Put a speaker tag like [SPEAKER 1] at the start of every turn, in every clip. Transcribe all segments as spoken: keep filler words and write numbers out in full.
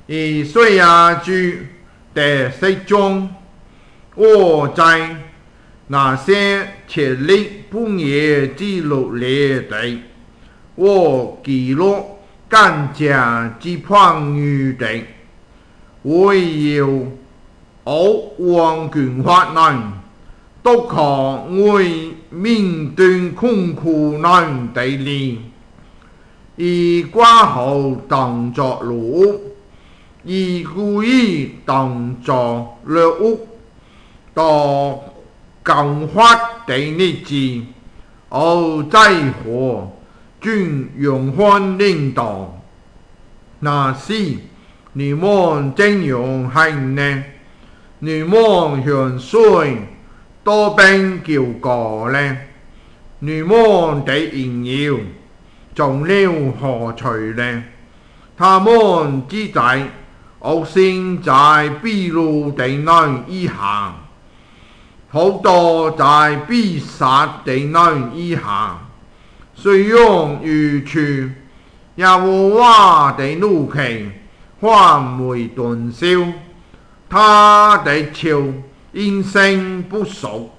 [SPEAKER 1] 以岁亚居的失中，我在那些潜力不业记录里的，我记录更加之宽裕的，唯有我王權法難，都可會面對困苦難的年，以掛號當作路，以故意當作路，到更發的日子，我在乎盡永恆領導，那時你們怎樣行呢？你們向誰多並叫過呢？你們的應要從了何處呢？他們只在惡性在秘魯的內以行，好多在必殺的內以行，雖用愚處，耶和華的怒氣還未斷消，他的手因性不熟，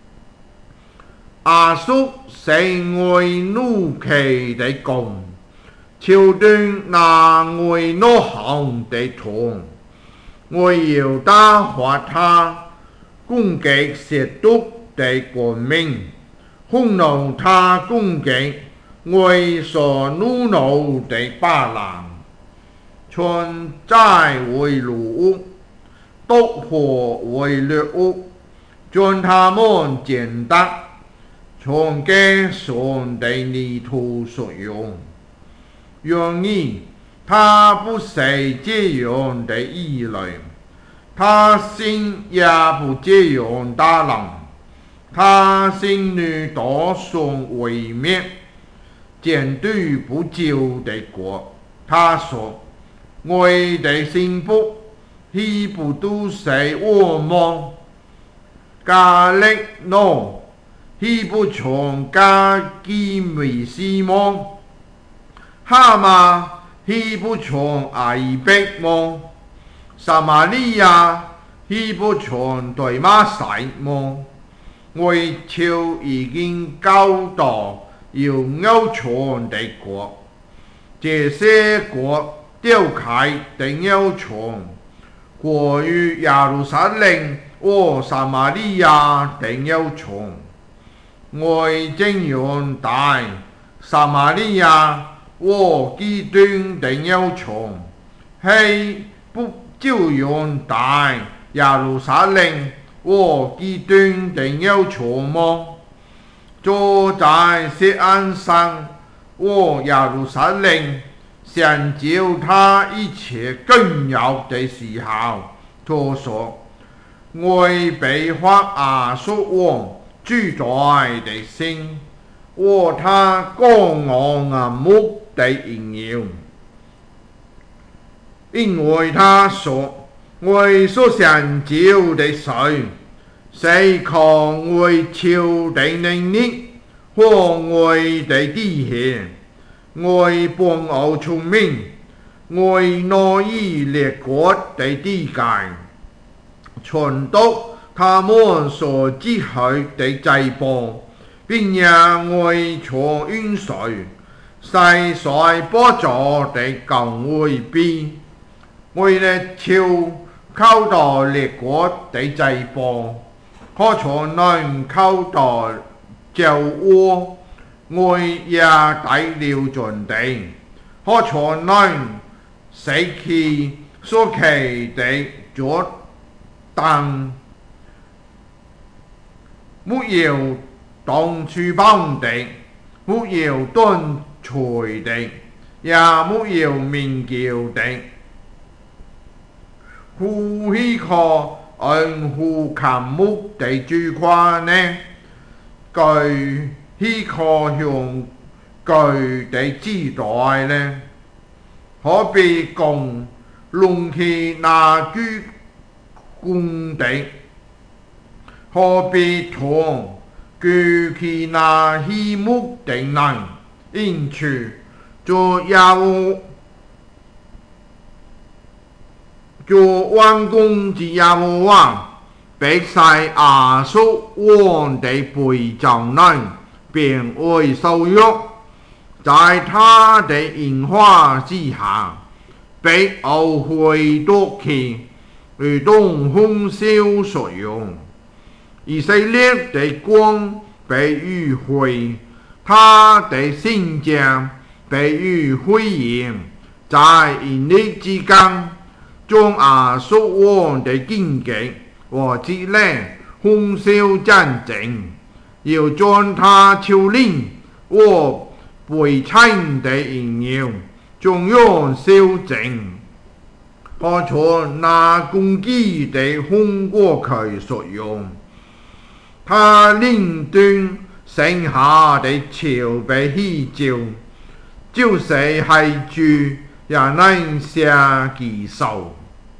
[SPEAKER 1] 亞述成為怒氣的弓，挑斷那為怒吼的痛，我要打發他攻擊褻瀆的國民，憤怒他攻擊為所怒怒的巴蘭，存在為擄，毒火為掠物，將他們踐踏，從街上的泥土所用。然而他不是這樣的異類，他心也不這樣大能，他心裏打算毀滅戰隊不久的國。他說：我的幸福豈不都是我嗎？加力諾豈不從加基米斯嗎？哈馬豈不從埃迫嗎？撒瑪利亞豈不從對馬西嗎？我就已經教導要拗牆的國，這些國丟開的拗牆，過於耶路撒冷和撒瑪利亞的拗牆。我怎樣待撒瑪利亞和基頓的拗牆，豈不照樣待耶路撒冷和基頓的拗牆嗎？坐在錫安山和耶路撒冷，想照他一切榮耀的時候，他說：我被發亞述王主宰的心，和他剛昂啊目的應要，因為他說：我所想照的事，是靠我超的能力和我的底氣，我本有聰明，我挪移列國的地界，傳讀他們所積蓄的財寶，並讓我從雲水細水波作的降為必，我的手靠到列國的財寶，可從能靠到酒窩，我也帶了進地，可從能死去所期的作當，沒有當處綁的，沒有斷除的，也沒有名叫的。呼希可按呼砍木的主誇呢？據希可向據的指代呢？可比共隆起那居公的，可比同舉起那希木的人，因此就有主王公之耶和華，必使亞述王的背將人變為羞辱，在他的櫻花之下，必懊悔奪去，如同風燒所用。以色列的光被迂回，他的聖者被迂回營，在陰歷之間，將亞述王的荊棘和蒺藜焚燒戰淨，要將他超齡和悲慘的榮耀盡用燒淨，好像那攻擊的風過去所用。他令斷剩下的橋被棄照，就是害豬也能下其手。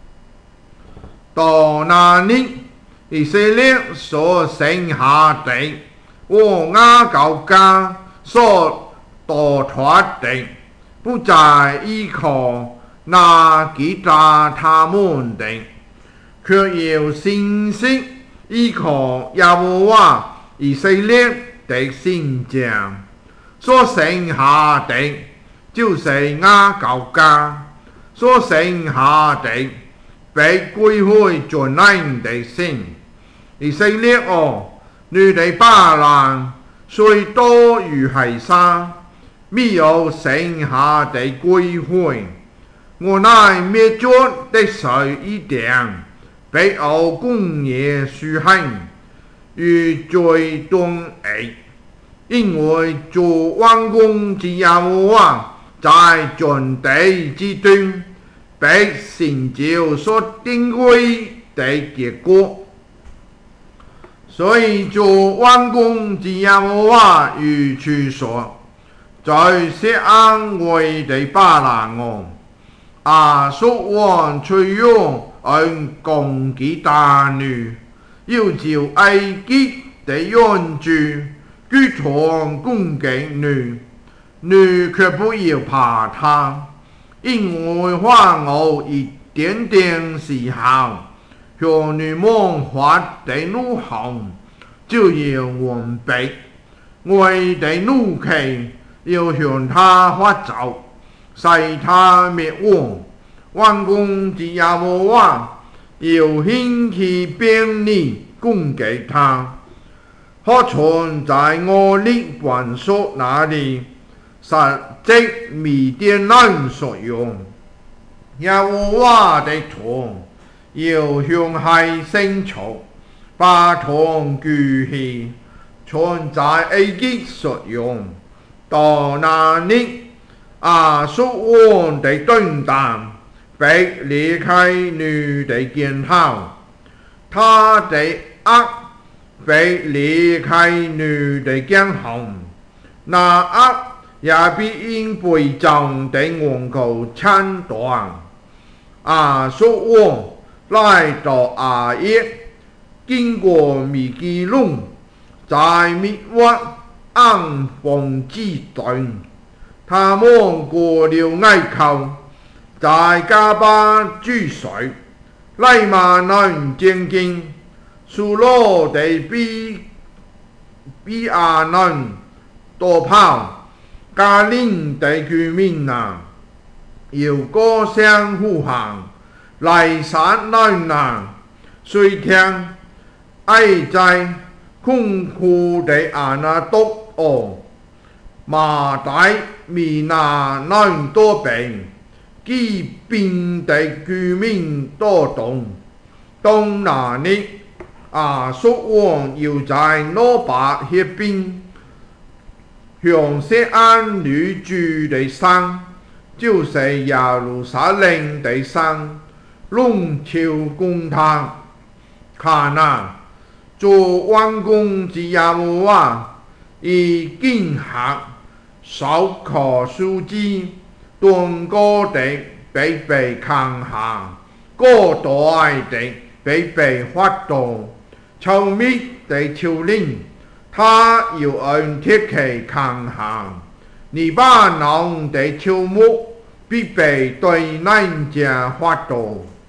[SPEAKER 1] 到那日，以色列所剩下的和雅各家所奪奪的，不再依靠那擊打他們的，卻要信息依靠耶和華以色列的聖者。所剩下的就是雅各家，所剩下的被歸回尊人的心。以色列哦，你的巴蘭雖多如海沙，沒有剩下的歸回。我乃滅絕的水一點，被敖公耶書行，如最東夷。因為主王公之耶和華在全地之端，必成就所定規的結果。所以主王公之耶和華如此說：在錫安為的巴蘭哦，亞述王隨用按攻擊大女，要照埃及的樣子居床攻擊女，女卻不要怕他，因為法老一點點時候，向女們發的怒吼就要完畢，我的怒氣要向他發走，使他滅亡。王公之耶和華要興起兵力攻擊他，好像在我力本所那裡殺擊米甸人所用。耶和華的杖要向海伸出，把杖舉起，像在埃及所用。到那日，亞述王的盾膽必離開你的肩頭，他的軛必離開你的頸項，那軛也必因背杖的緣故砍斷。亞述王來到亞葉，經過米基倫，在密挖暗房之頓，他們過了隘口，在迦巴注水，黎巴嫩漸近，蘇羅的比比亞嫩逃跑，迦陵的居民啊，要歌聲呼喊，來殺人啊！誰聽？哀哉困苦的亞那督哦，馬代米拿人多病，疾病的居民多動。當那日，亞述王要在挪巴協兵，向錫安女住的山，就是耶路撒冷的山，籠罩攻他。看啊！主王公之耶和華以劍客手可數之，斷過的必被砍下，割斷的必被劃斷，稠密的丘陵，他要按鐵器砍下，黎巴嫩的喬木必被對人家劃斷。